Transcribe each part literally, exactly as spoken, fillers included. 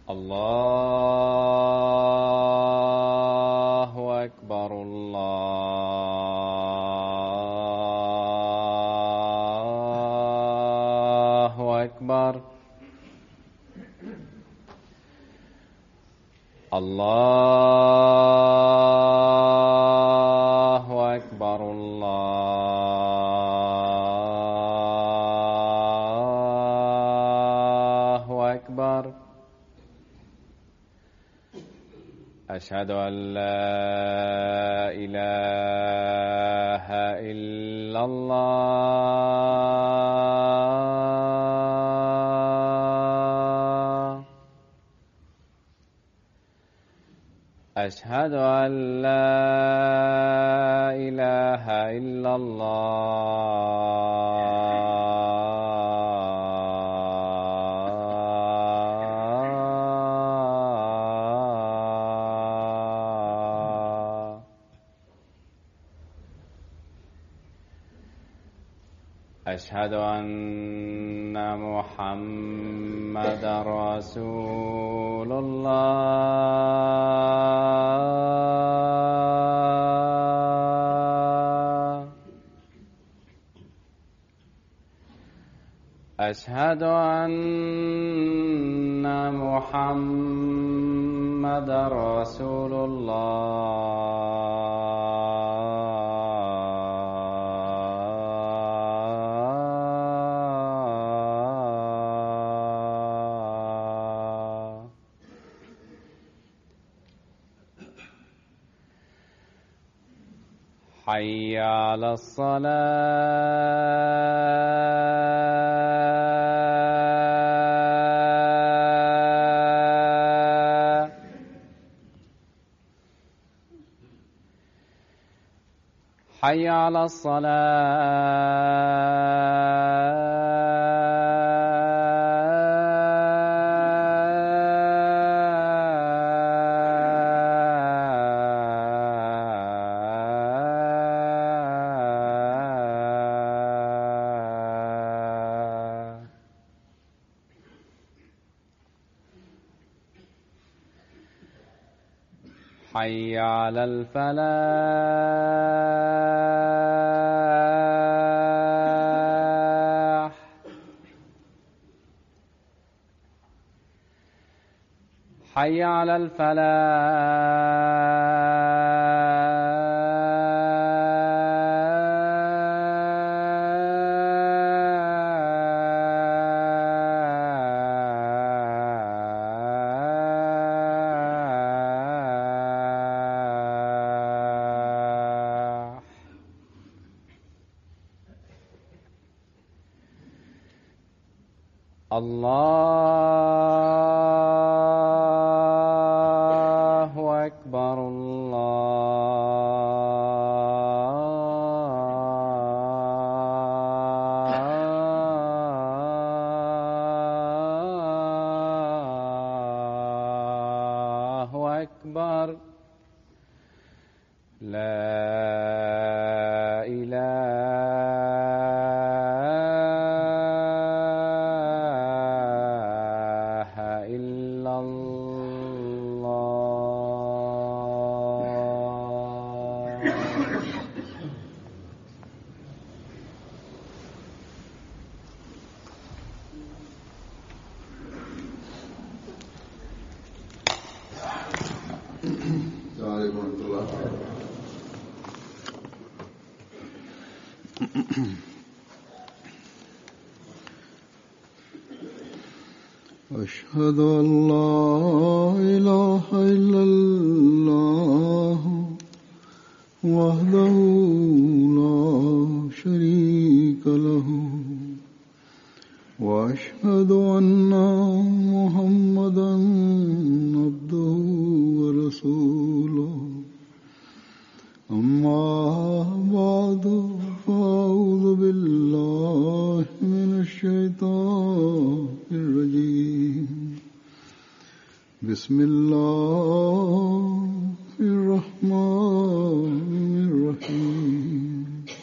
الله أكبر الله أكبر الله أكبر الله أكبر. أشهد أن لا إله إلا الله. أشهد أن لا إله إلا الله. أشهد أن محمدًا رسول الله. أشهد أن محمدًا رسول الله. حي على الصلاة. حي على الصلاة. حي على الفلاح. حي على الفلاح. الله أكبر الله أكبر. لا إله إلا الله. السلام عليكم ورحمة الله. أشهد أن لا إله إلا الله وحده لا شريك له وأشهد أن محمدًا عبده ورسوله. أما بعد فأعوذ بالله من الشيطان الرجيم. بسم الله الرحمن الرحيم.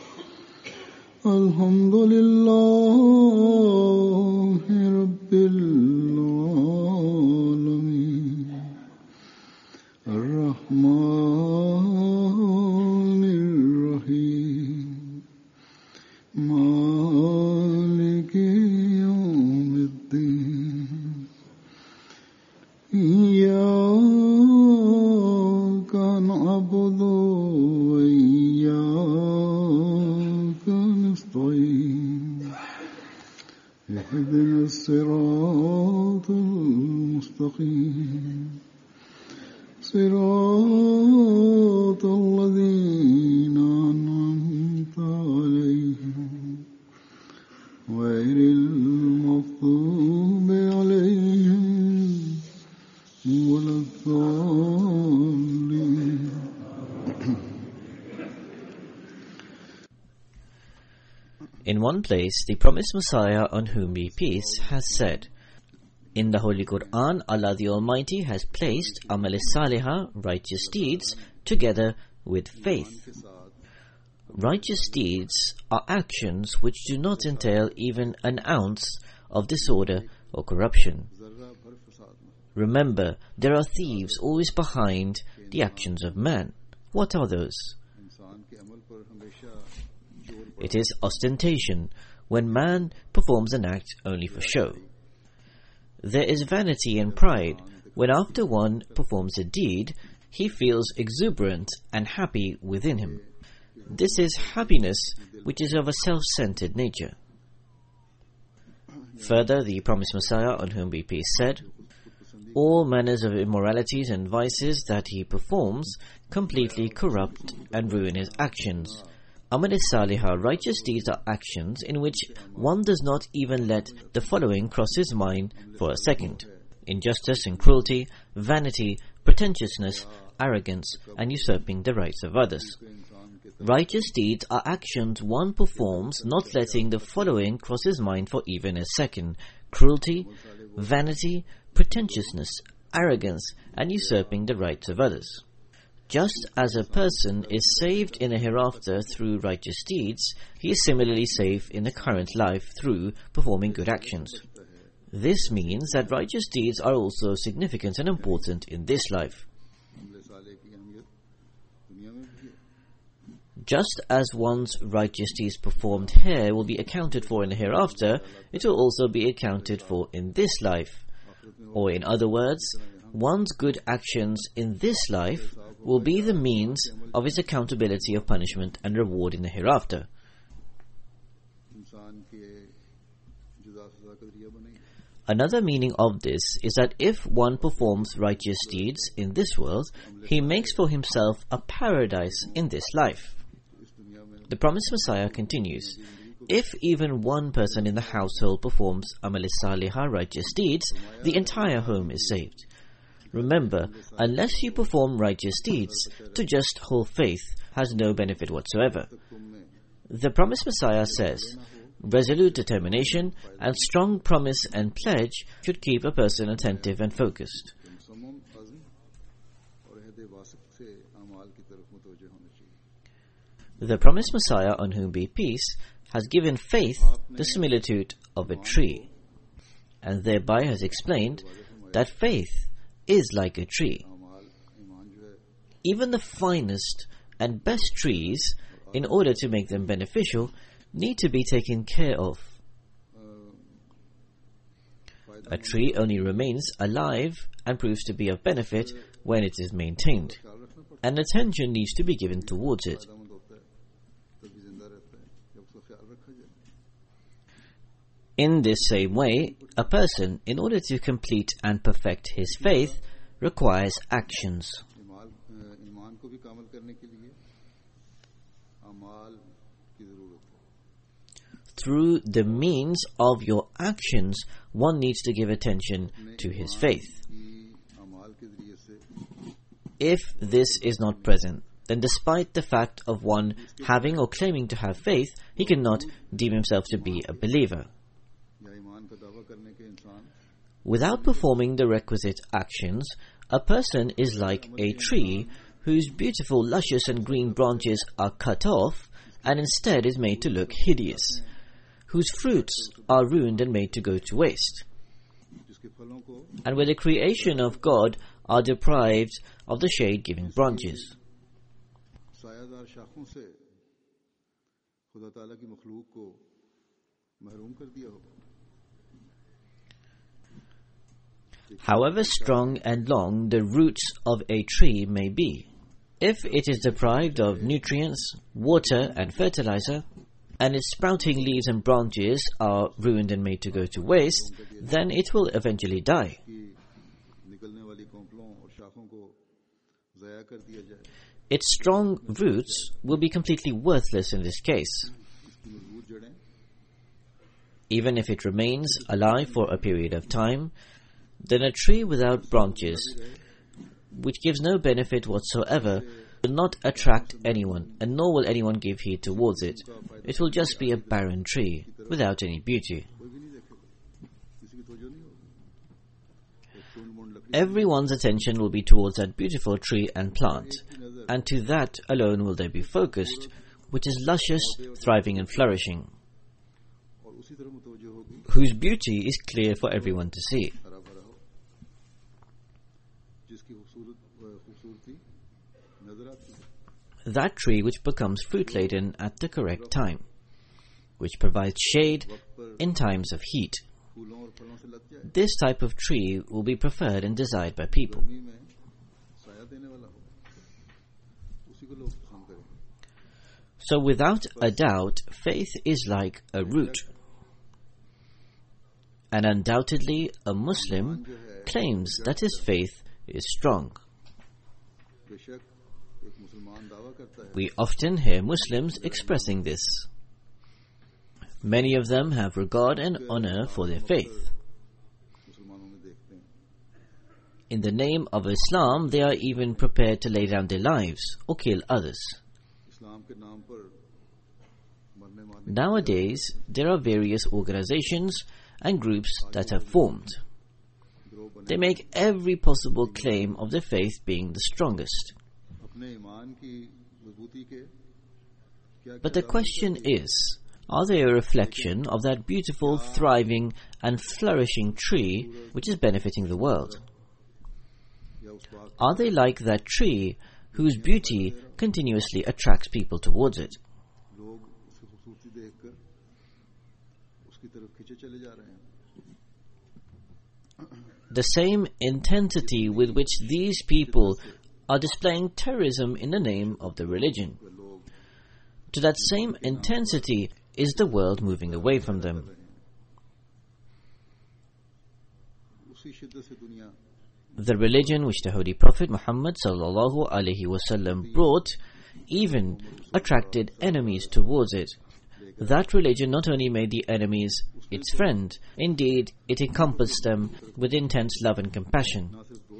الحمد لله رب العالمين إياك نعبد وإياك نستعين اهدنا الصراط المستقيم صراط الذين أنعمت عليهم غير المغضوب عليهم ولا الضالين. In one place, the promised Messiah, on whom be peace, has said, in the Holy Quran, Allah the Almighty has placed Amal Salihah, righteous deeds, together with faith. Righteous deeds are actions which do not entail even an ounce of disorder or corruption. Remember, there are thieves always behind the actions of man. What are those? It is ostentation, when man performs an act only for show. There is vanity and pride, when after one performs a deed, he feels exuberant and happy within him. This is happiness which is of a self-centered nature. Further, the promised Messiah, on whom be peace, said, all manners of immoralities and vices that he performs completely corrupt and ruin his actions. Amal Salihah, righteous deeds, are actions in which one does not even let the following cross his mind for a second: injustice and cruelty, vanity, pretentiousness, arrogance, and usurping the rights of others. Righteous deeds are actions one performs not letting the following cross his mind for even a second: cruelty, vanity, pretentiousness, arrogance, and usurping the rights of others. Just as a person is saved in a hereafter through righteous deeds, he is similarly saved in the current life through performing good actions. This means that righteous deeds are also significant and important in this life. Just as one's righteous deeds performed here will be accounted for in the hereafter, it will also be accounted for in this life. Or in other words, one's good actions in this life will be the means of his accountability of punishment and reward in the hereafter. Another meaning of this is that if one performs righteous deeds in this world, he makes for himself a paradise in this life. The promised Messiah continues, if even one person in the household performs Amal Salihah, righteous deeds, the entire home is saved. Remember, unless you perform righteous deeds, to just hold faith has no benefit whatsoever. The promised Messiah says, resolute determination and strong promise and pledge should keep a person attentive and focused. The promised Messiah, on whom be peace, has given faith the similitude of a tree, and thereby has explained that faith is like a tree. Even the finest and best trees, in order to make them beneficial, need to be taken care of. A tree only remains alive and proves to be of benefit when it is maintained, and attention needs to be given towards it. In this same way, a person, in order to complete and perfect his faith, requires actions. Through the means of your actions, one needs to give attention to his faith. If this is not present, then despite the fact of one having or claiming to have faith, he cannot deem himself to be a believer. Without performing the requisite actions, a person is like a tree whose beautiful, luscious and green branches are cut off and instead is made to look hideous, whose fruits are ruined and made to go to waste, and where the creation of God are deprived of the shade-giving branches. However strong and long the roots of a tree may be, if it is deprived of nutrients, water and fertilizer, and its sprouting leaves and branches are ruined and made to go to waste, then it will eventually die. Its strong roots will be completely worthless in this case. Even if it remains alive for a period of time, then a tree without branches, which gives no benefit whatsoever, will not attract anyone, and nor will anyone give heed towards it. It will just be a barren tree, without any beauty. Everyone's attention will be towards that beautiful tree and plant, and to that alone will they be focused, which is luscious, thriving and flourishing, whose beauty is clear for everyone to see. That tree which becomes fruit-laden at the correct time, which provides shade in times of heat. This type of tree will be preferred and desired by people. So without a doubt, faith is like a root. And undoubtedly, a Muslim claims that his faith is strong. We often hear Muslims expressing this. Many of them have regard and honor for their faith. In the name of Islam, they are even prepared to lay down their lives or kill others. Nowadays, there are various organizations and groups that have formed. They make every possible claim of their faith being the strongest. But the question is, are they a reflection of that beautiful, thriving and flourishing tree which is benefiting the world? Are they like that tree whose beauty continuously attracts people towards it? The same intensity with which these people are displaying terrorism in the name of the religion, to that same intensity is the world moving away from them. The religion which the Holy Prophet Muhammad sallallahu alaihi wasallam brought even attracted enemies towards it. That religion not only made the enemies its friend, indeed it encompassed them with intense love and compassion.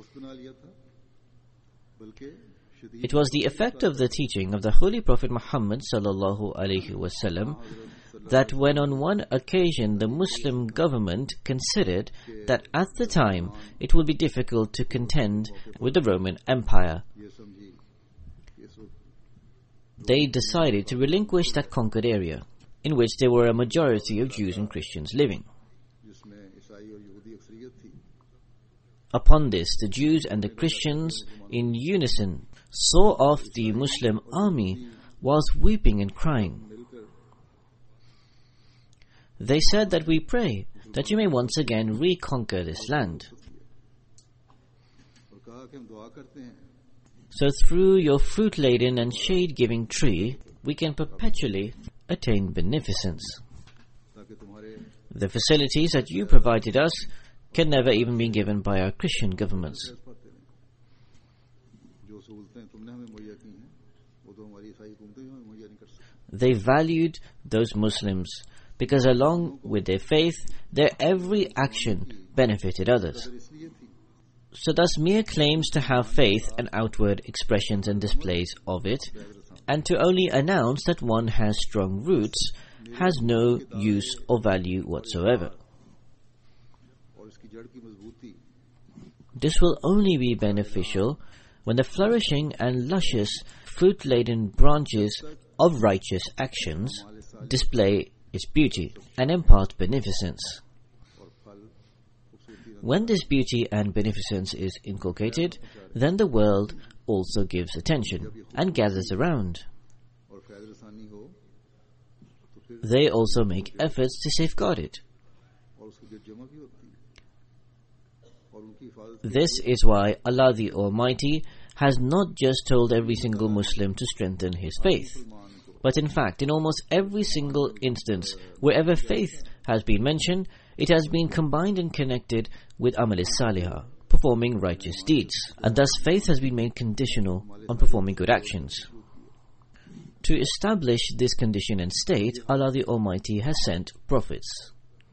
It was the effect of the teaching of the Holy Prophet Muhammad sallallahu alaihi wasallam that when on one occasion the Muslim government considered that at the time it would be difficult to contend with the Roman Empire, they decided to relinquish that conquered area in which there were a majority of Jews and Christians living. Upon this, the Jews and the Christians in unison saw off the Muslim army whilst weeping and crying. They said that we pray that you may once again reconquer this land. So through your fruit-laden and shade-giving tree, we can perpetually attain beneficence. The facilities that you provided us can never even be given by our Christian governments. They valued those Muslims because along with their faith, their every action benefited others. So thus mere claims to have faith and outward expressions and displays of it, and to only announce that one has strong roots, has no use or value whatsoever. This will only be beneficial when the flourishing and luscious fruit-laden branches of righteous actions display its beauty and impart beneficence. When this beauty and beneficence is inculcated, then the world also gives attention and gathers around. They also make efforts to safeguard it. This is why Allah the Almighty has not just told every single Muslim to strengthen his faith, but in fact, in almost every single instance, wherever faith has been mentioned, it has been combined and connected with Amal Salihah, performing righteous deeds. And thus faith has been made conditional on performing good actions. To establish this condition and state, Allah the Almighty has sent prophets.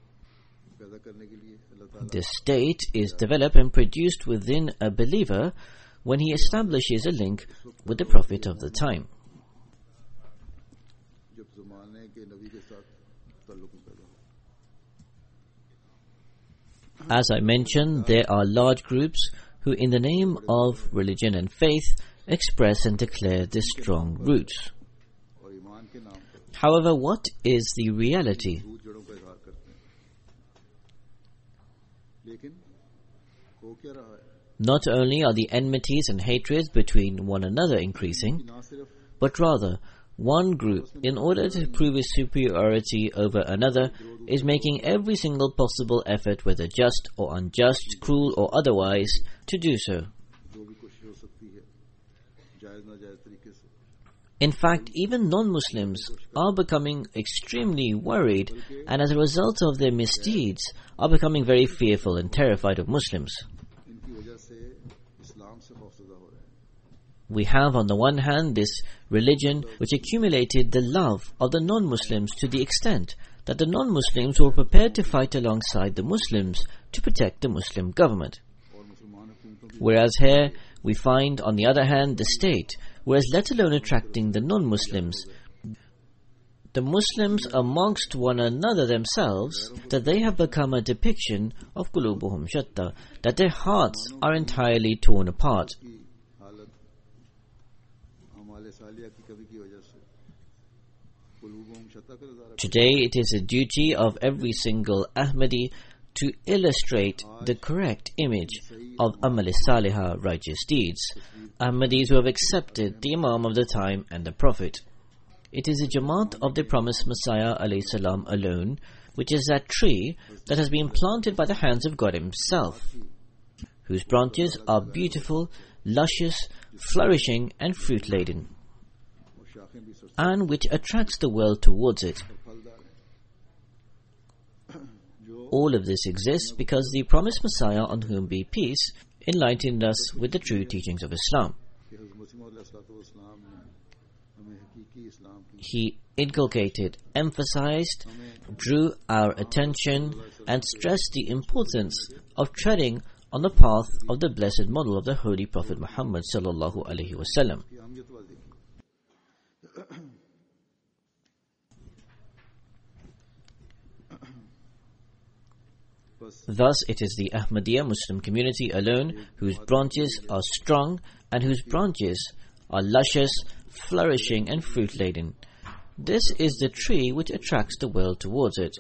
This state is developed and produced within a believer when he establishes a link with the Prophet of the time. As I mentioned, there are large groups who in the name of religion and faith express and declare this strong roots. However, what is the reality? Not only are the enmities and hatreds between one another increasing, but rather one group, in order to prove its superiority over another, is making every single possible effort, whether just or unjust, cruel or otherwise, to do so. In fact, even non-Muslims are becoming extremely worried, and as a result of their misdeeds, are becoming very fearful and terrified of Muslims. We have on the one hand this religion which accumulated the love of the non-Muslims to the extent that the non-Muslims were prepared to fight alongside the Muslims to protect the Muslim government. Whereas here we find on the other hand the state, whereas let alone attracting the non-Muslims, the Muslims amongst one another themselves, that they have become a depiction of qulubuhum shatta, that their hearts are entirely torn apart. Today it is a duty of every single Ahmadi to illustrate the correct image of Amal Salihah, righteous deeds, Ahmadis who have accepted the Imam of the time and the Prophet. It is the Jamaat of the promised Messiah alayhi salam alone, which is that tree that has been planted by the hands of God Himself, whose branches are beautiful, luscious, flourishing and fruit-laden, and which attracts the world towards it. All of this exists because the promised Messiah, on whom be peace, enlightened us with the true teachings of Islam. He inculcated, emphasized, drew our attention and stressed the importance of treading on the path of the blessed model of the Holy Prophet Muhammad sallallahu alaihi wasallam. Thus, it is the Ahmadiyya Muslim community alone whose branches are strong and whose branches are luscious, flourishing and fruit-laden. This is the tree which attracts the world towards it.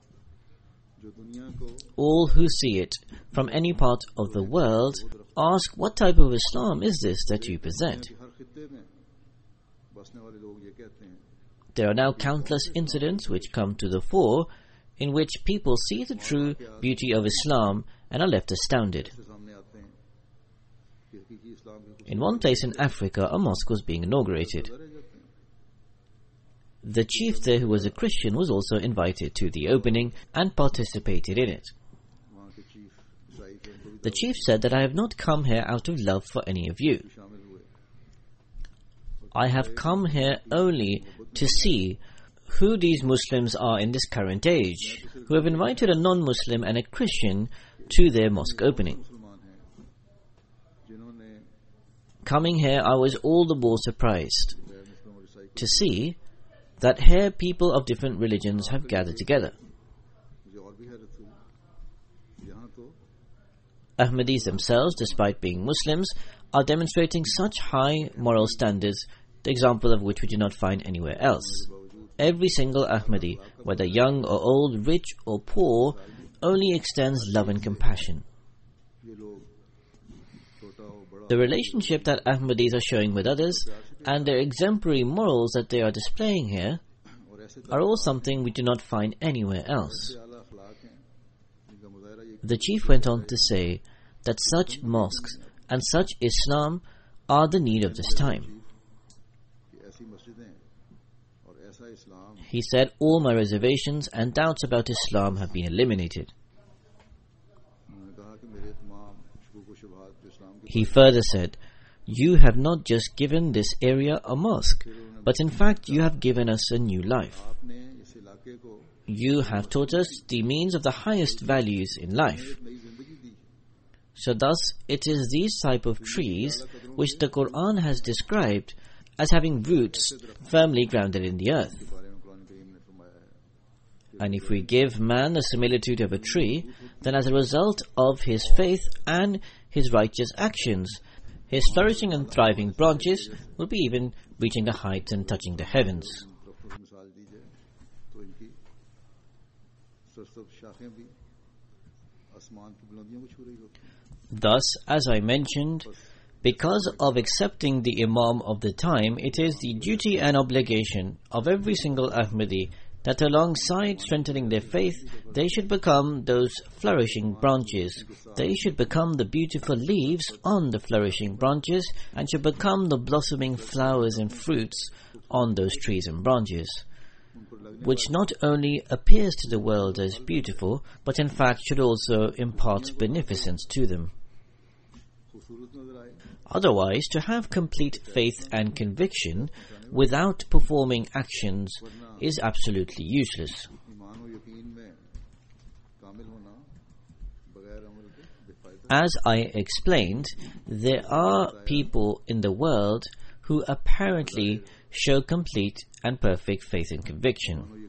All who see it from any part of the world ask, what type of Islam is this that you present? There are now countless incidents which come to the fore in which people see the true beauty of Islam and are left astounded. In one place in Africa, a mosque was being inaugurated. The chief there, who was a Christian, was also invited to the opening and participated in it. The chief said that I have not come here out of love for any of you. I have come here only to see who these Muslims are in this current age, who have invited a non-Muslim and a Christian to their mosque opening. Coming here, I was all the more surprised to see that here people of different religions have gathered together. Ahmadis themselves, despite being Muslims, are demonstrating such high moral standards, the example of which we do not find anywhere else. Every single Ahmadi, whether young or old, rich or poor, only extends love and compassion. The relationship that Ahmadis are showing with others and their exemplary morals that they are displaying here are all something we do not find anywhere else. The chief went on to say that such mosques and such Islam are the need of this time. He said, all my reservations and doubts about Islam have been eliminated. He further said, you have not just given this area a mosque, but in fact you have given us a new life. You have taught us the means of the highest values in life. So thus, it is these type of trees which the Quran has described as having roots firmly grounded in the earth. And if we give man the similitude of a tree, then as a result of his faith and his righteous actions, his flourishing and thriving branches will be even reaching the heights and touching the heavens. Thus, as I mentioned, because of accepting the Imam of the time, it is the duty and obligation of every single Ahmadi that alongside strengthening their faith, they should become those flourishing branches. They should become the beautiful leaves on the flourishing branches and should become the blossoming flowers and fruits on those trees and branches, which not only appears to the world as beautiful, but in fact should also impart beneficence to them. Otherwise, to have complete faith and conviction without performing actions is absolutely useless. As I explained, there are people in the world who apparently show complete and perfect faith and conviction.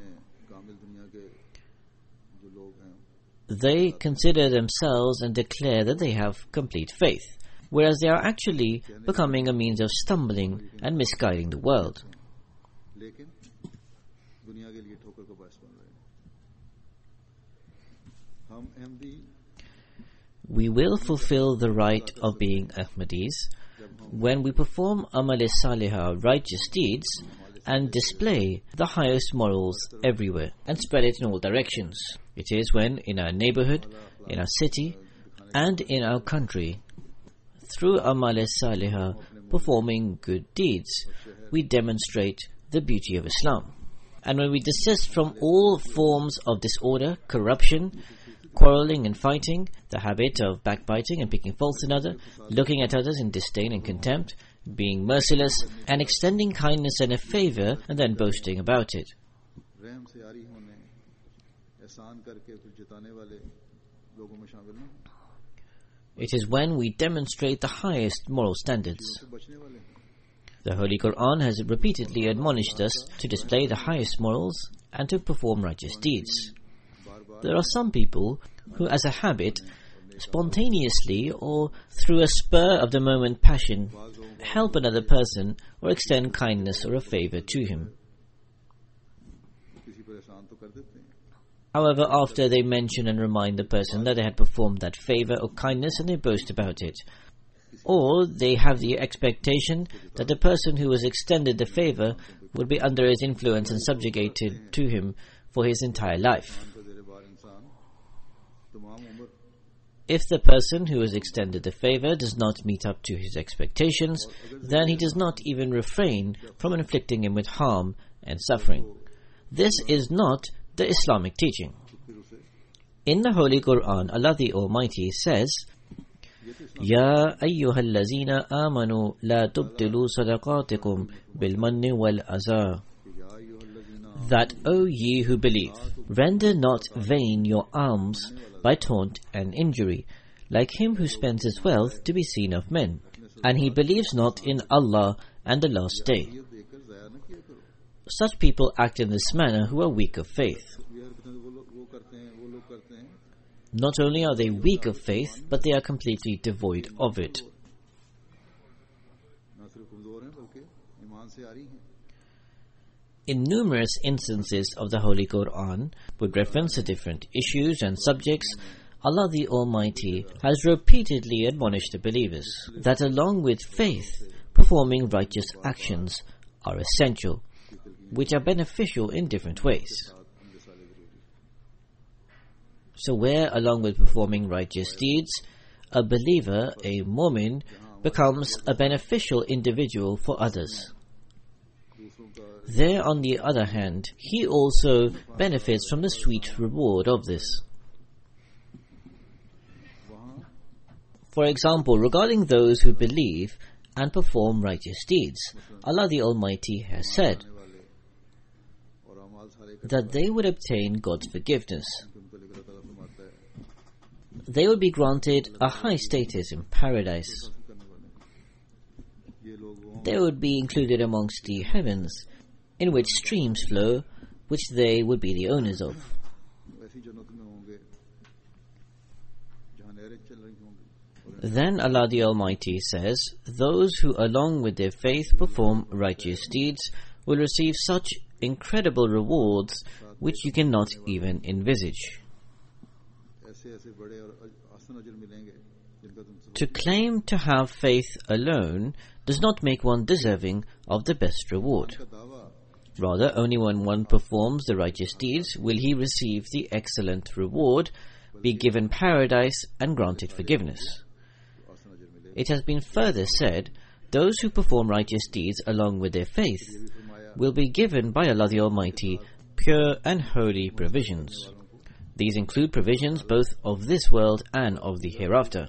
They consider themselves and declare that they have complete faith, whereas they are actually becoming a means of stumbling and misguiding the world. We will fulfill the right of being Ahmadis when we perform Amal-e-Salihah, righteous deeds, and display the highest morals everywhere and spread it in all directions. It is when in our neighborhood, in our city, and in our country, through Amal-e-Salihah, performing good deeds, we demonstrate the beauty of Islam. And when we desist from all forms of disorder, corruption, quarreling and fighting, the habit of backbiting and picking faults in others, looking at others in disdain and contempt, being merciless, and extending kindness and a favor, and then boasting about it. It is when we demonstrate the highest moral standards. The Holy Quran has repeatedly admonished us to display the highest morals and to perform righteous deeds. There are some people who, as a habit, spontaneously or through a spur of the moment passion, help another person or extend kindness or a favor to him. However, after they mention and remind the person that they had performed that favor or kindness and they boast about it, or they have the expectation that the person who was extended the favor would be under his influence and subjugated to him for his entire life. If the person who has extended the favor does not meet up to his expectations, then he does not even refrain from inflicting him with harm and suffering. This is not the Islamic teaching. In the Holy Quran, Allah the Almighty says, Ya ayyuhallazina amanu la tubtilu sadaqatikum bil manni wal azar. That, O ye who believe, render not vain your alms by taunt and injury, like him who spends his wealth to be seen of men, and he believes not in Allah and the last day. Such people act in this manner who are weak of faith. Not only are they weak of faith, but they are completely devoid of it. In numerous instances of the Holy Quran, with reference to different issues and subjects, Allah the Almighty has repeatedly admonished the believers that along with faith, performing righteous actions are essential, which are beneficial in different ways. So where, along with performing righteous deeds, a believer, a mu'min, becomes a beneficial individual for others. There, on the other hand, he also benefits from the sweet reward of this. For example, regarding those who believe and perform righteous deeds, Allah the Almighty has said that they would obtain God's forgiveness. They would be granted a high status in paradise. They would be included amongst the heavens, in which streams flow, which they would be the owners of. Then Allah the Almighty says, those who along with their faith perform righteous deeds will receive such incredible rewards which you cannot even envisage. To claim to have faith alone does not make one deserving of the best reward. Rather, only when one performs the righteous deeds will he receive the excellent reward, be given paradise and granted forgiveness. It has been further said, those who perform righteous deeds along with their faith will be given by Allah the Almighty pure and holy provisions. These include provisions both of this world and of the hereafter.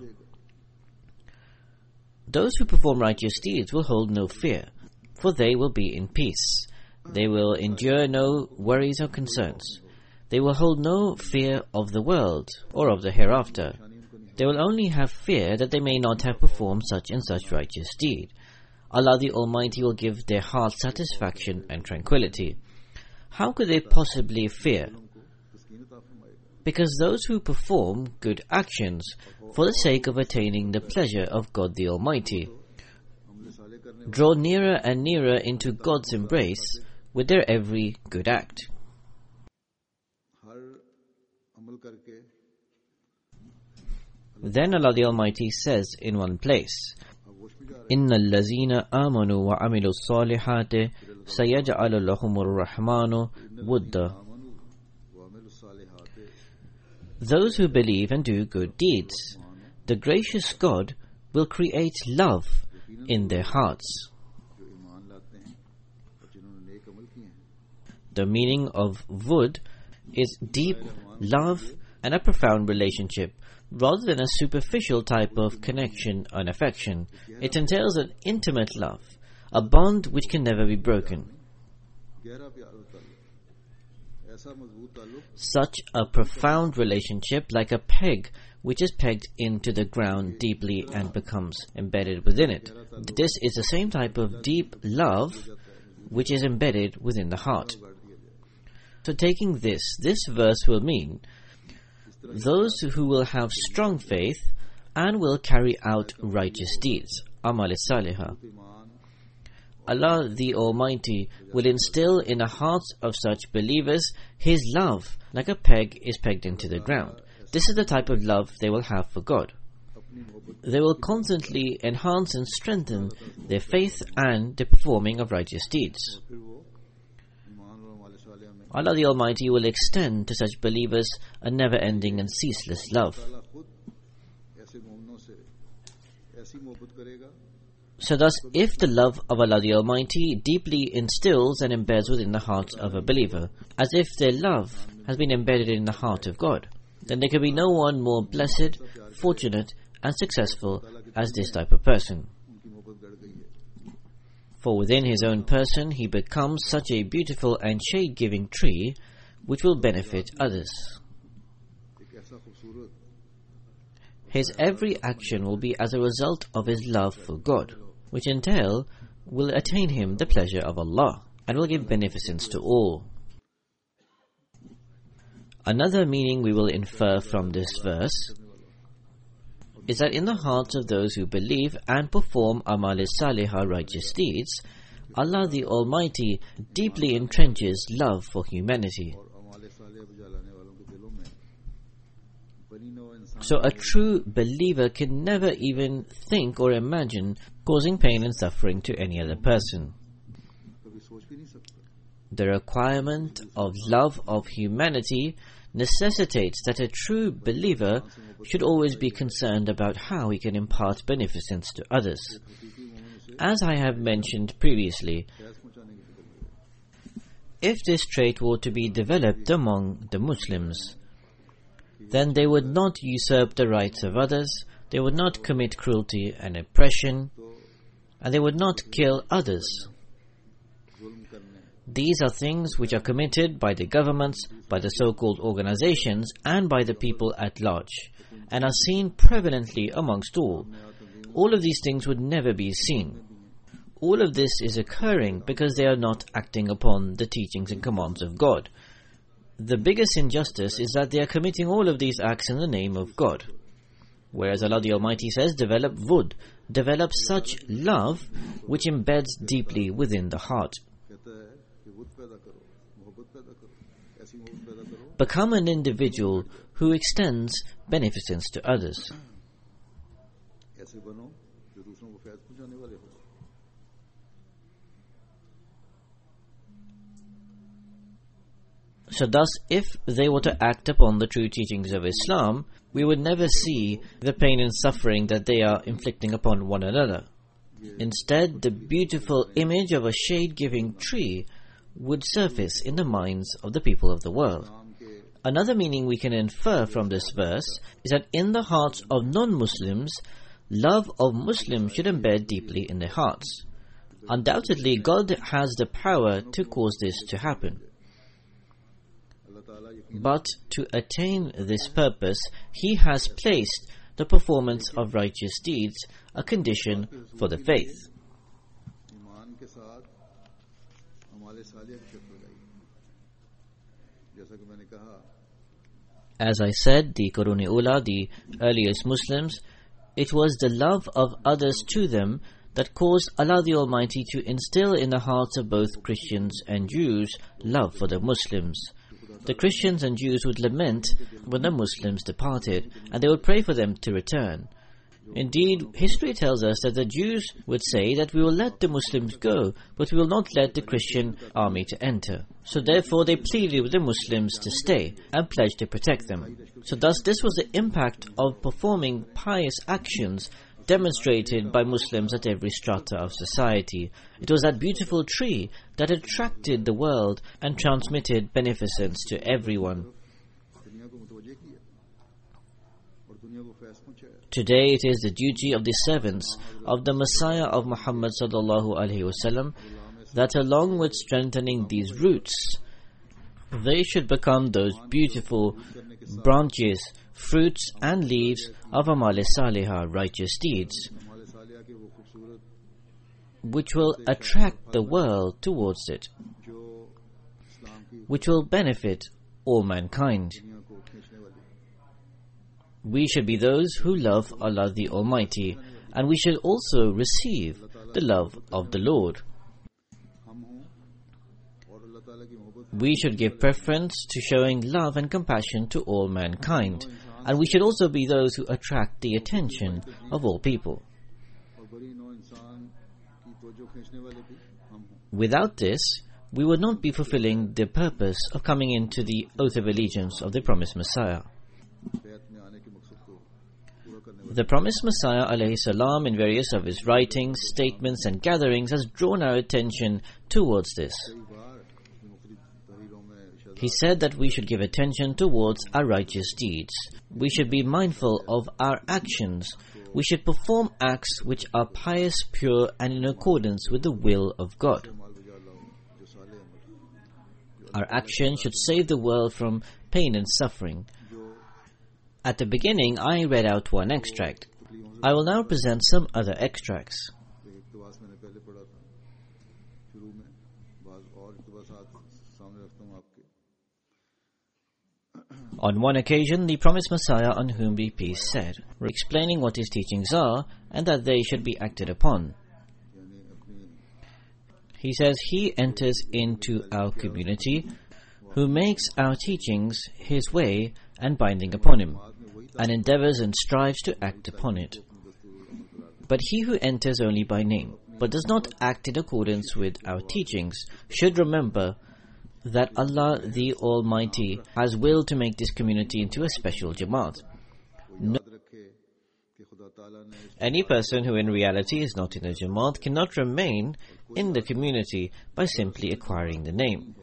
Those who perform righteous deeds will hold no fear, for they will be in peace. They will endure no worries or concerns. They will hold no fear of the world or of the hereafter. They will only have fear that they may not have performed such and such righteous deed. Allah the Almighty will give their hearts satisfaction and tranquility. How could they possibly fear? Because those who perform good actions for the sake of attaining the pleasure of God the Almighty draw nearer and nearer into God's embrace with their every good act. Then Allah the Almighty says in one place, إِنَّ الَّذِينَ آمَنُوا وَعَمِلُوا الصَّالِحَاتِ سَيَجْعَلُ لَهُمُ الرَّحْمَنُ وُدًّا. Those who believe and do good deeds, the gracious God will create love in their hearts. The meaning of Wud is deep love and a profound relationship, rather than a superficial type of connection and affection. It entails an intimate love, a bond which can never be broken. Such a profound relationship, like a peg which is pegged into the ground deeply and becomes embedded within it. This is the same type of deep love which is embedded within the heart. So taking this, this verse will mean those who will have strong faith and will carry out righteous deeds, amal salihah. Allah the Almighty will instill in the hearts of such believers His love, like a peg is pegged into the ground. This is the type of love they will have for God. They will constantly enhance and strengthen their faith and the performing of righteous deeds. Allah the Almighty will extend to such believers a never-ending and ceaseless love. So thus, if the love of Allah the Almighty deeply instills and embeds within the heart of a believer, as if their love has been embedded in the heart of God, then there can be no one more blessed, fortunate and successful as this type of person. For within his own person he becomes such a beautiful and shade-giving tree which will benefit others. His every action will be as a result of his love for God, which in turn will attain him the pleasure of Allah and will give beneficence to all. Another meaning we will infer from this verse is that in the hearts of those who believe and perform amal salihah righteous deeds, Allah the Almighty deeply entrenches love for humanity. So a true believer can never even think or imagine causing pain and suffering to any other person. The requirement of love of humanity necessitates that a true believer should always be concerned about how he can impart beneficence to others. As I have mentioned previously, if this trait were to be developed among the Muslims, then they would not usurp the rights of others, they would not commit cruelty and oppression, and they would not kill others. These are things which are committed by the governments, by the so-called organizations, and by the people at large, and are seen prevalently amongst all. All of these things would never be seen. All of this is occurring because they are not acting upon the teachings and commands of God. The biggest injustice is that they are committing all of these acts in the name of God. Whereas Allah the Almighty says, develop vud, develop such love which embeds deeply within the heart. Become an individual who extends beneficence to others. So thus, if they were to act upon the true teachings of Islam, we would never see the pain and suffering that they are inflicting upon one another. Instead, the beautiful image of a shade-giving tree would surface in the minds of the people of the world. Another meaning we can infer from this verse is that in the hearts of non-Muslims, love of Muslims should embed deeply in their hearts. Undoubtedly, God has the power to cause this to happen. But to attain this purpose, He has placed the performance of righteous deeds a condition for the faith. As I said, the Qurun Ula, the earliest Muslims, it was the love of others to them that caused Allah the Almighty to instill in the hearts of both Christians and Jews love for the Muslims. The Christians and Jews would lament when the Muslims departed, and they would pray for them to return. Indeed, history tells us that the Jews would say that we will let the Muslims go, but we will not let the Christian army to enter. So therefore they pleaded with the Muslims to stay and pledged to protect them. So thus this was the impact of performing pious actions demonstrated by Muslims at every strata of society. It was that beautiful tree that attracted the world and transmitted beneficence to everyone. Today it is the duty of the servants of the Messiah of Muhammad sallallahu alaihi wasallam that along with strengthening these roots, they should become those beautiful branches, fruits and leaves of Amal Salihah, righteous deeds, which will attract the world towards it, which will benefit all mankind. We should be those who love Allah the Almighty, and we should also receive the love of the Lord. We should give preference to showing love and compassion to all mankind, and we should also be those who attract the attention of all people. Without this, we would not be fulfilling the purpose of coming into the oath of allegiance of the promised Messiah. The promised Messiah alayhi salam in various of his writings, statements and gatherings has drawn our attention towards this. He said that we should give attention towards our righteous deeds. We should be mindful of our actions. We should perform acts which are pious, pure and in accordance with the will of God. Our actions should save the world from pain and suffering. At the beginning, I read out one extract. I will now present some other extracts. On one occasion, the promised Messiah, on whom be peace, said, explaining what his teachings are and that they should be acted upon. He says, He enters into our community who makes our teachings his way and binding upon him, and endeavors and strives to act upon it. But he who enters only by name, but does not act in accordance with our teachings, should remember that Allah the Almighty has willed to make this community into a special Jamaat. No, any person who in reality is not in a Jamaat cannot remain in the community by simply acquiring the name.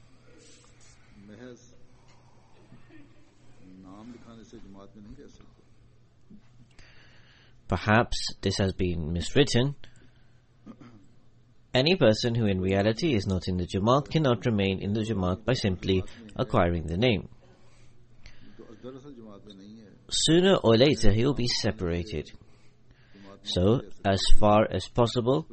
Perhaps this has been miswritten. Any person who in reality is not in the Jamaat cannot remain in the Jamaat by simply acquiring the name. Sooner or later he will be separated. So, as far as possible,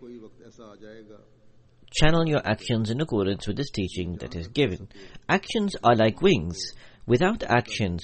channel your actions in accordance with this teaching that is given. Actions are like wings. Without actions,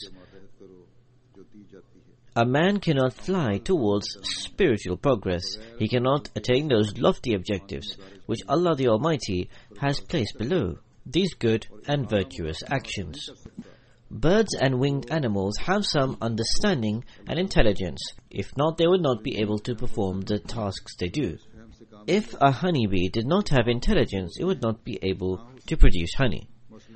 a man cannot fly towards spiritual progress. He cannot attain those lofty objectives which Allah the Almighty has placed below, these good and virtuous actions. Birds and winged animals have some understanding and intelligence. If not, they would not be able to perform the tasks they do. If a honeybee did not have intelligence, it would not be able to produce honey.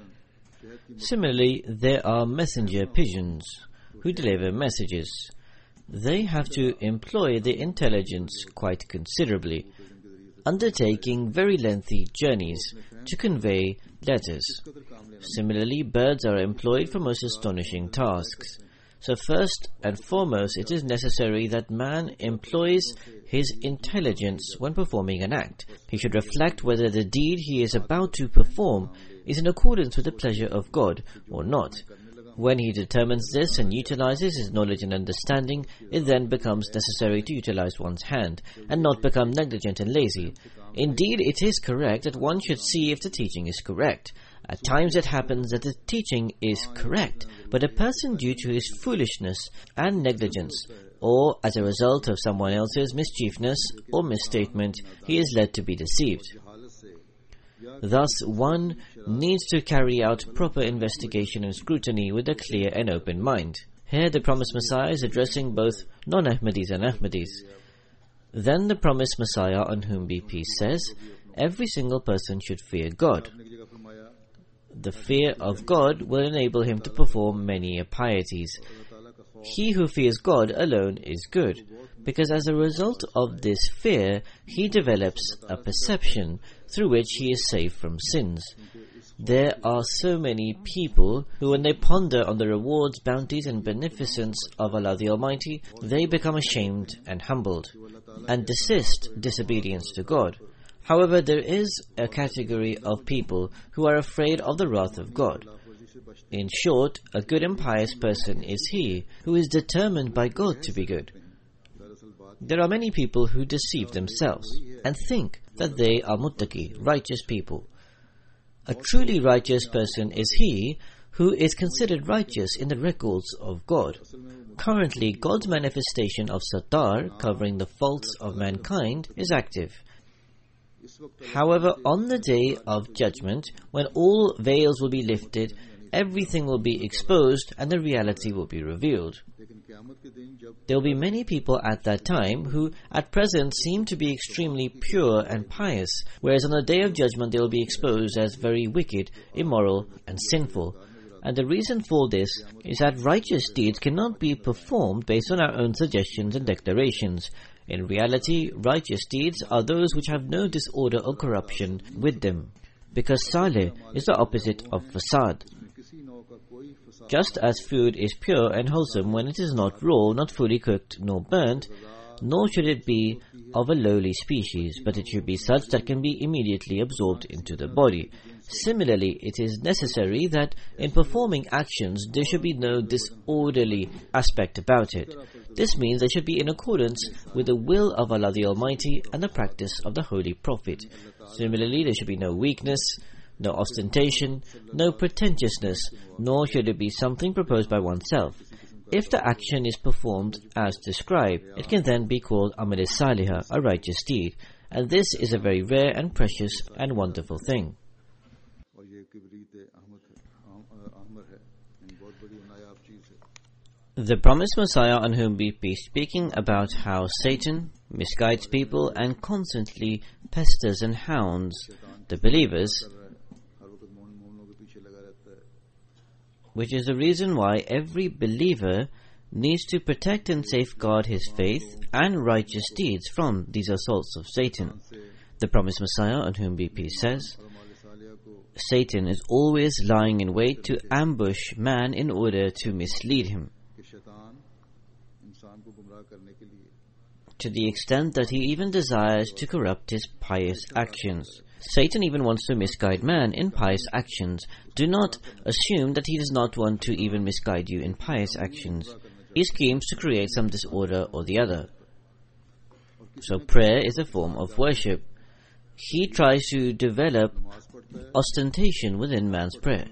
Similarly, there are messenger pigeons who deliver messages. They have to employ their intelligence quite considerably, undertaking very lengthy journeys to convey letters. Similarly, birds are employed for most astonishing tasks. So first and foremost, it is necessary that man employs his intelligence when performing an act. He should reflect whether the deed he is about to perform is in accordance with the pleasure of God or not. When he determines this and utilizes his knowledge and understanding, it then becomes necessary to utilize one's hand and not become negligent and lazy. Indeed, it is correct that one should see if the teaching is correct. At times it happens that the teaching is correct, but a person, due to his foolishness and negligence, or as a result of someone else's mischiefness or misstatement, he is led to be deceived. Thus, one needs to carry out proper investigation and scrutiny with a clear and open mind. Here the promised Messiah is addressing both non-Ahmadis and Ahmadis. Then the promised Messiah, on whom be peace, says, every single person should fear God. The fear of God will enable him to perform many pieties. He who fears God alone is good, because as a result of this fear, he develops a perception through which he is safe from sins. There are so many people who, when they ponder on the rewards, bounties and beneficence of Allah the Almighty, they become ashamed and humbled, and desist disobedience to God. However, there is a category of people who are afraid of the wrath of God. In short, a good and pious person is he who is determined by God to be good. There are many people who deceive themselves and think that they are muttaqi, righteous people. A truly righteous person is he who is considered righteous in the records of God. Currently, God's manifestation of Sattar, covering the faults of mankind, is active. However, on the day of judgment, when all veils will be lifted, everything will be exposed and the reality will be revealed. There will be many people at that time who at present seem to be extremely pure and pious, whereas on the day of judgment they will be exposed as very wicked, immoral and sinful. And the reason for this is that righteous deeds cannot be performed based on our own suggestions and declarations. In reality, righteous deeds are those which have no disorder or corruption with them, because salih is the opposite of fasad. Just as food is pure and wholesome when it is not raw, not fully cooked, nor burnt, nor should it be of a lowly species, but it should be such that can be immediately absorbed into the body. Similarly, it is necessary that in performing actions there should be no disorderly aspect about it. This means they should be in accordance with the will of Allah the Almighty and the practice of the Holy Prophet. Similarly, there should be no weakness, no ostentation, no pretentiousness, nor should it be something proposed by oneself. If the action is performed as described, it can then be called Amal Salihah, a righteous deed, and this is a very rare and precious and wonderful thing. The promised Messiah, on whom be peace, speaking about how Satan misguides people and constantly pesters and hounds the believers, which is the reason why every believer needs to protect and safeguard his faith and righteous deeds from these assaults of Satan. The promised Messiah, on whom be peace, says, Satan is always lying in wait to ambush man in order to mislead him, to the extent that he even desires to corrupt his pious actions. Satan even wants to misguide man in pious actions. Do not assume that he does not want to even misguide you in pious actions. He schemes to create some disorder or the other. So prayer is a form of worship. He tries to develop ostentation within man's prayer.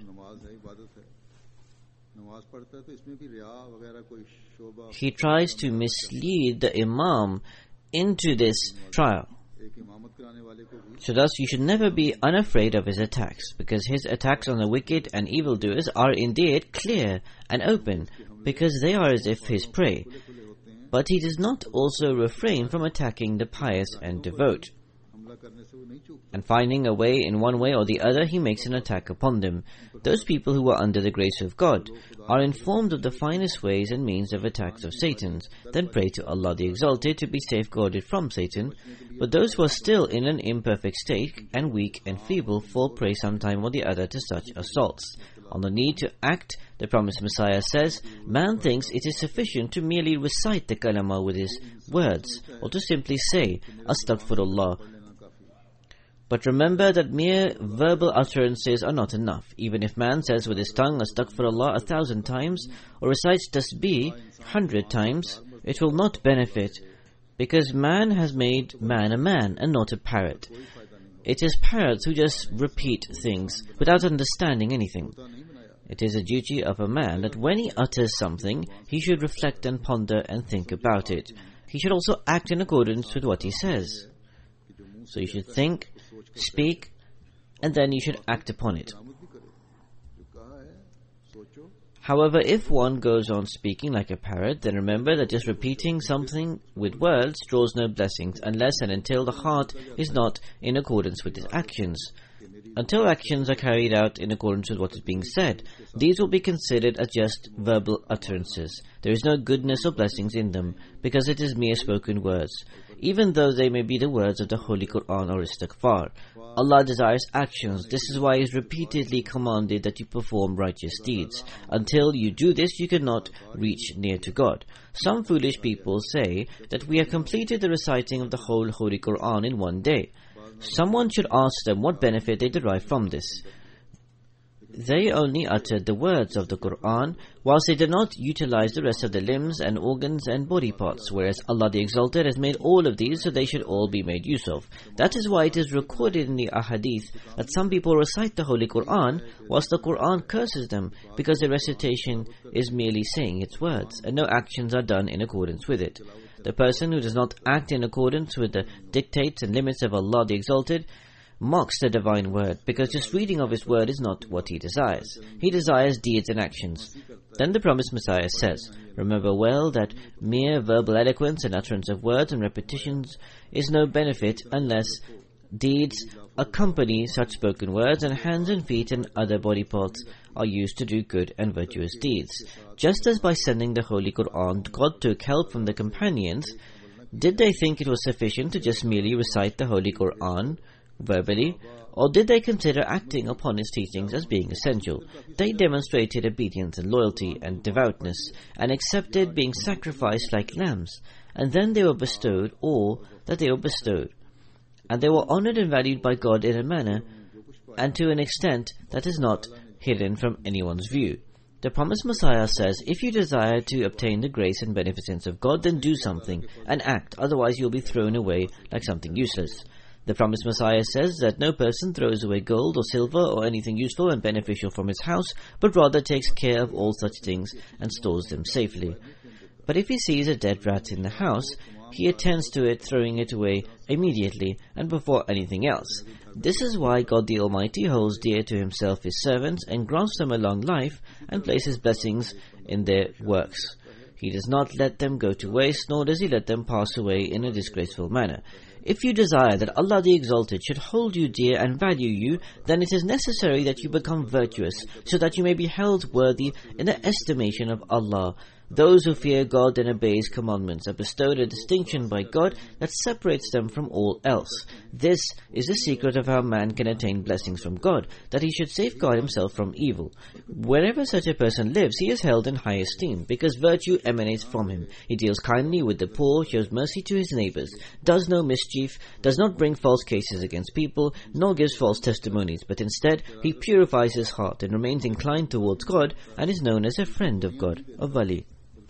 He tries to mislead the Imam into this trial. So thus you should never be unafraid of his attacks, because his attacks on the wicked and evildoers are indeed clear and open, because they are as if his prey. But he does not also refrain from attacking the pious and devout. And finding a way in one way or the other, he makes an attack upon them. Those people who are under the grace of God are informed of the finest ways and means of attacks of Satan's, then pray to Allah the Exalted to be safeguarded from Satan. But those who are still in an imperfect state and weak and feeble fall prey sometime or the other to such assaults. On the need to act, the promised Messiah says, man thinks it is sufficient to merely recite the kalama with his words, or to simply say, Astaghfirullah. But remember that mere verbal utterances are not enough. Even if man says with his tongue, Astaghfirullah a thousand times, or recites Tasbih a hundred times, it will not benefit, because man has made man a man and not a parrot. It is parrots who just repeat things without understanding anything. It is a duty of a man that when he utters something, he should reflect and ponder and think about it. He should also act in accordance with what he says. So you should think, speak, and then you should act upon it. However, if one goes on speaking like a parrot, then remember that just repeating something with words draws no blessings unless and until the heart is not in accordance with its actions. Until actions are carried out in accordance with what is being said, these will be considered as just verbal utterances. There is no goodness or blessings in them, because it is mere spoken words, even though they may be the words of the Holy Quran or Istighfar. Allah desires actions. This is why He has repeatedly commanded that you perform righteous deeds. Until you do this, you cannot reach near to God. Some foolish people say that we have completed the reciting of the whole Holy Quran in one day. Someone should ask them what benefit they derive from this. They only uttered the words of the Quran, whilst they did not utilize the rest of the limbs and organs and body parts, whereas Allah the Exalted has made all of these, so they should all be made use of. That is why it is recorded in the Ahadith that some people recite the Holy Quran, whilst the Quran curses them, because the recitation is merely saying its words, and no actions are done in accordance with it. The person who does not act in accordance with the dictates and limits of Allah the Exalted mocks the divine word, because just reading of his word is not what he desires. He desires deeds and actions. Then the promised Messiah says, remember well that mere verbal eloquence and utterance of words and repetitions is no benefit unless deeds accompany such spoken words, and hands and feet and other body parts are used to do good and virtuous deeds. Just as by sending the Holy Quran, God took help from the companions, did they think it was sufficient to just merely recite the Holy Quran verbally, or did they consider acting upon its teachings as being essential? They demonstrated obedience and loyalty and devoutness, and accepted being sacrificed like lambs, and then they were bestowed all that they were bestowed, and they were honored and valued by God in a manner and to an extent that is not hidden from anyone's view. The promised Messiah says, if you desire to obtain the grace and beneficence of God, then do something and act, otherwise you will be thrown away like something useless. The promised Messiah says that no person throws away gold or silver or anything useful and beneficial from his house, but rather takes care of all such things and stores them safely. But if he sees a dead rat in the house, he attends to it, throwing it away immediately and before anything else. This is why God the Almighty holds dear to Himself His servants and grants them a long life and places blessings in their works. He does not let them go to waste, nor does He let them pass away in a disgraceful manner. If you desire that Allah the Exalted should hold you dear and value you, then it is necessary that you become virtuous, so that you may be held worthy in the estimation of Allah. Those who fear God and obey His commandments are bestowed a distinction by God that separates them from all else. This is the secret of how man can attain blessings from God, that he should safeguard himself from evil. Wherever such a person lives, he is held in high esteem, because virtue emanates from him. He deals kindly with the poor, shows mercy to his neighbors, does no mischief, does not bring false cases against people, nor gives false testimonies, but instead he purifies his heart and remains inclined towards God, and is known as a friend of God, a wali.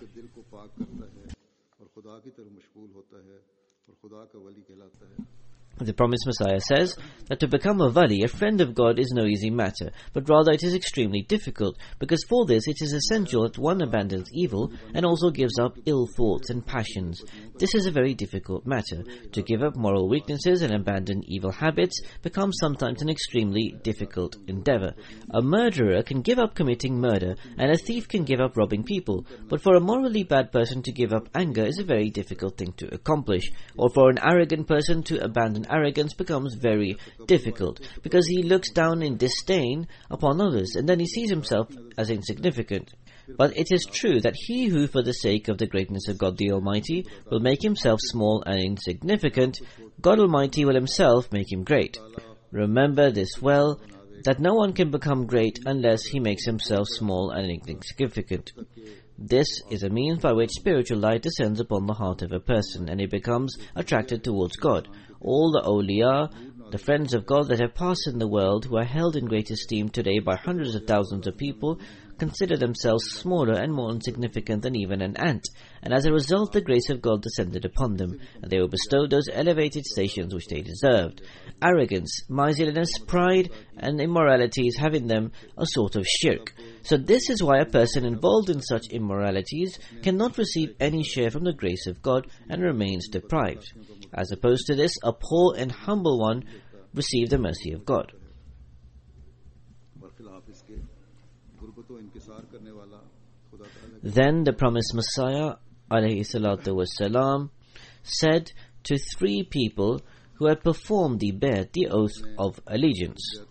The promised Messiah says that to become a wali, a friend of God, is no easy matter, but rather it is extremely difficult, because for this it is essential that one abandons evil and also gives up ill thoughts and passions. This is a very difficult matter. To give up moral weaknesses and abandon evil habits becomes sometimes an extremely difficult endeavor. A murderer can give up committing murder, and a thief can give up robbing people, but for a morally bad person to give up anger is a very difficult thing to accomplish, or for an arrogant person to abandon arrogance becomes very difficult, because he looks down in disdain upon others, and then he sees himself as insignificant. But it is true that he who, for the sake of the greatness of God the Almighty, will make himself small and insignificant, God Almighty will Himself make him great. Remember this well, that no one can become great unless he makes himself small and insignificant. This is a means by which spiritual light descends upon the heart of a person, and he becomes attracted towards God. All the awliya, the friends of God that have passed in the world, who are held in great esteem today by hundreds of thousands of people, consider themselves smaller and more insignificant than even an ant, and as a result the grace of God descended upon them, and they were bestowed those elevated stations which they deserved. Arrogance, miserliness, pride, and immoralities have in them a sort of shirk. So this is why a person involved in such immoralities cannot receive any share from the grace of God and remains deprived. As opposed to this, a poor and humble one receive the mercy of God. Then the promised Messiah, alayhi salatu wassalam, said to three people who had performed the bay'at, the oath of allegiance.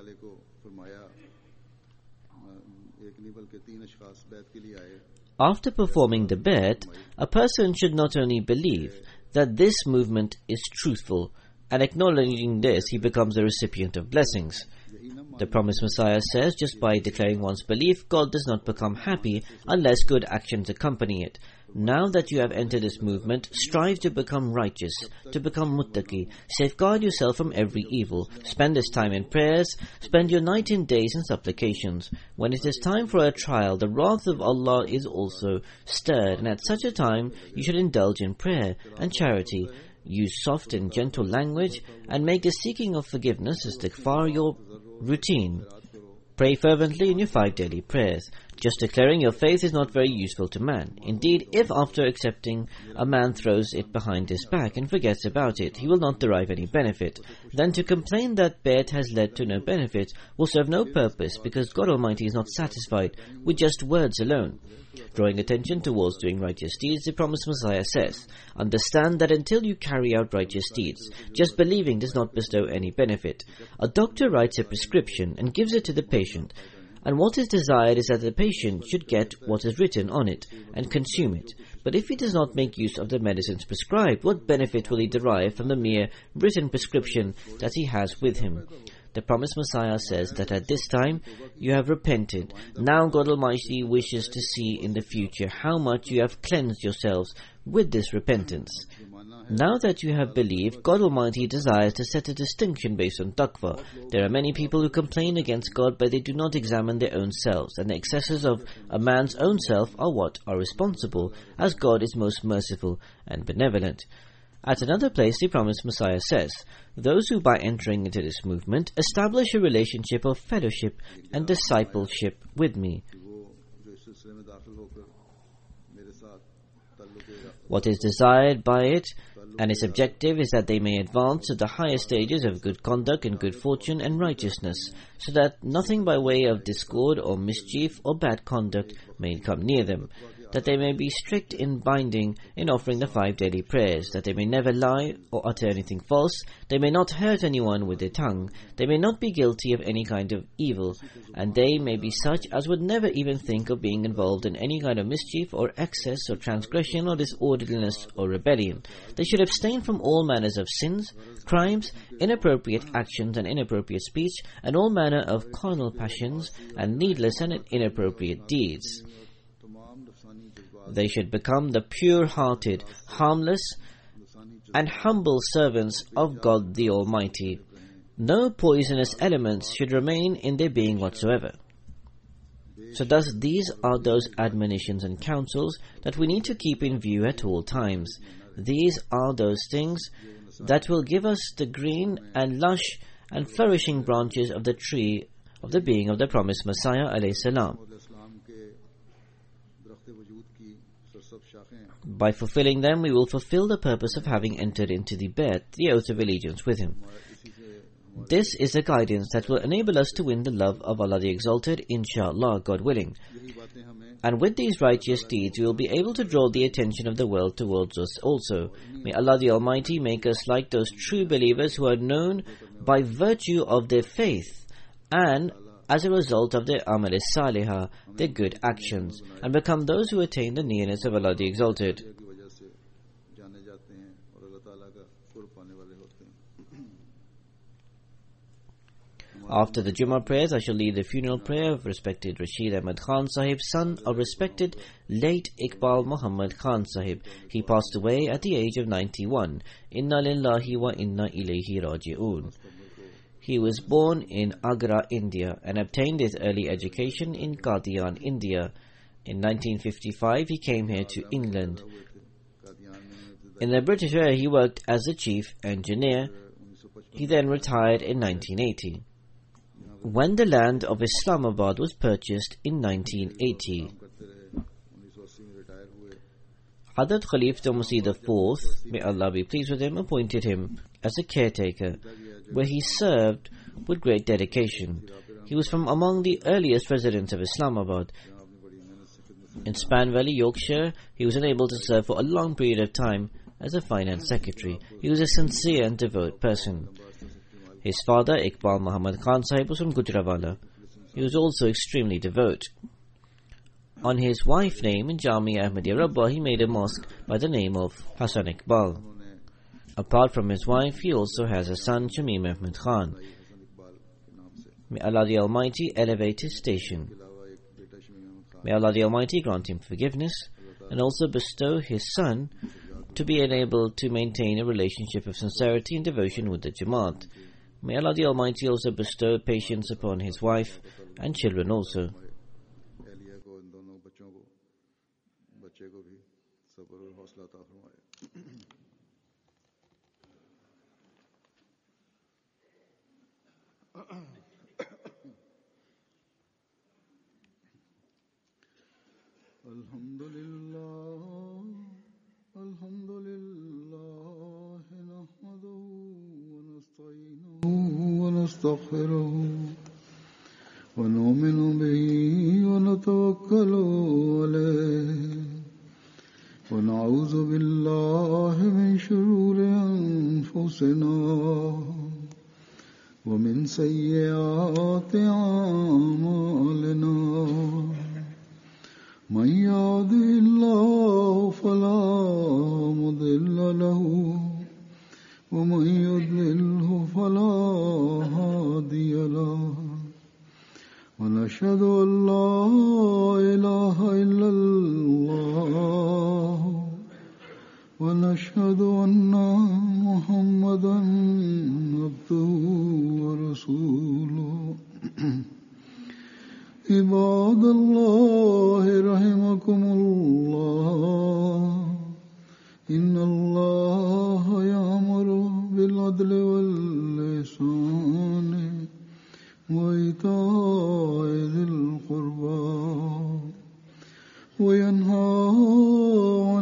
After performing the bay'at, a person should not only believe that this movement is truthful, and acknowledging this, he becomes a recipient of blessings. The promised Messiah says, just by declaring one's belief, God does not become happy unless good actions accompany it. Now that you have entered this movement, strive to become righteous, to become muttaqi. Safeguard yourself from every evil. Spend this time in prayers. Spend your night and days in supplications. When it is time for a trial, the wrath of Allah is also stirred, and at such a time you should indulge in prayer and charity. Use soft and gentle language, and make the seeking of forgiveness istighfar your routine. Pray fervently in your five daily prayers. Just declaring your faith is not very useful to man. Indeed, if after accepting a man throws it behind his back and forgets about it, he will not derive any benefit. Then to complain that bay'at has led to no benefit will serve no purpose, because God Almighty is not satisfied with just words alone. Drawing attention towards doing righteous deeds, the promised Messiah says, understand that until you carry out righteous deeds, just believing does not bestow any benefit. A doctor writes a prescription and gives it to the patient, and what is desired is that the patient should get what is written on it and consume it. But if he does not make use of the medicines prescribed, what benefit will he derive from the mere written prescription that he has with him? The promised Messiah says that at this time you have repented. Now God Almighty wishes to see in the future how much you have cleansed yourselves with this repentance. Now that you have believed, God Almighty desires to set a distinction based on taqwa. There are many people who complain against God, but they do not examine their own selves, and the excesses of a man's own self are what are responsible, as God is most merciful and benevolent. At another place, the promised Messiah says, those who by entering into this movement establish a relationship of fellowship and discipleship with me. What is desired by it and its objective is that they may advance to the higher stages of good conduct and good fortune and righteousness, so that nothing by way of discord or mischief or bad conduct may come near them. that they may be strict in binding in offering the five daily prayers, that they may never lie or utter anything false, they may not hurt anyone with their tongue, they may not be guilty of any kind of evil, and they may be such as would never even think of being involved in any kind of mischief or excess or transgression or disorderliness or rebellion. They should abstain from all manners of sins, crimes, inappropriate actions and inappropriate speech, and all manner of carnal passions and needless and inappropriate deeds. They should become the pure-hearted, harmless, and humble servants of God the Almighty. No poisonous elements should remain in their being whatsoever. So thus these are those admonitions and counsels that we need to keep in view at all times. These are those things that will give us the green and lush and flourishing branches of the tree of the being of the promised Messiah alayhi salam. By fulfilling them, we will fulfill the purpose of having entered into the Bai'at, the oath of allegiance with him. This is the guidance that will enable us to win the love of Allah the Exalted, inshallah, God willing. And with these righteous deeds, we will be able to draw the attention of the world towards us also. May Allah the Almighty make us like those true believers who are known by virtue of their faith and as a result of their amal salihah, their good actions, and become those who attain the nearness of Allah the Exalted. After the Jummah prayers, I shall lead the funeral prayer of respected Rashid Ahmad Khan Sahib, son of respected late Iqbal Muhammad Khan Sahib. He passed away at the age of ninety-one. Inna lillahi wa inna ilayhi raji'un. He was born in Agra, India, and obtained his early education in Qadian, India. In nineteen fifty-five, he came here to England. In the British era, he worked as a chief engineer. He then retired in nineteen eighty. When the land of Islamabad was purchased in nineteen eighty, Hazrat Khalifa Masih the fourth, may Allah be pleased with him, appointed him as a caretaker, where he served with great dedication. He was from among the earliest residents of Islamabad. In Span Valley, Yorkshire, he was unable to serve for a long period of time as a finance secretary. He was a sincere and devout person. His father, Iqbal Muhammad Khan Sahib, was from Gujranwala. He was also extremely devout. On his wife's name in Jamia Ahmadiyya Rabba, he made a mosque by the name of Hassan Iqbal. Apart from his wife, he also has a son, Shamim Ahmed Khan. May Allah the Almighty elevate his station. May Allah the Almighty grant him forgiveness and also bestow his son to be enabled to maintain a relationship of sincerity and devotion with the Jamaat. May Allah the Almighty also bestow patience upon his wife and children also. Alhamdulillah, Alhamdulillah, nahmaduhu wa nasta'inuhu wa nastaghfiruhu wa nu'minu bihi wa natawakkalu alayhi wa na'udhu billahi min shururi anfusina wa min sayyiati a'malina. من يهده الله فلا مضل له ومن يضلله فلا هادي له ونشهد أن لا إله إلا الله ونشهد أن محمدا عبده ورسوله. عباد الله رحمكم الله إن الله يأمر بالعدل والإحسان وإيتاء ذي القربى وينهى عن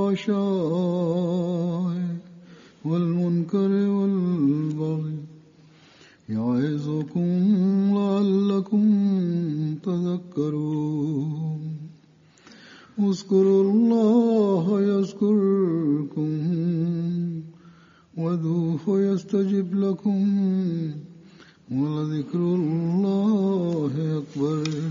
الفحشاء والمنكر والبغي يعظكم لعلكم تذكرون. اذكروا الله يذكركم وادعوه يستجب لكم ولذكر الله أكبر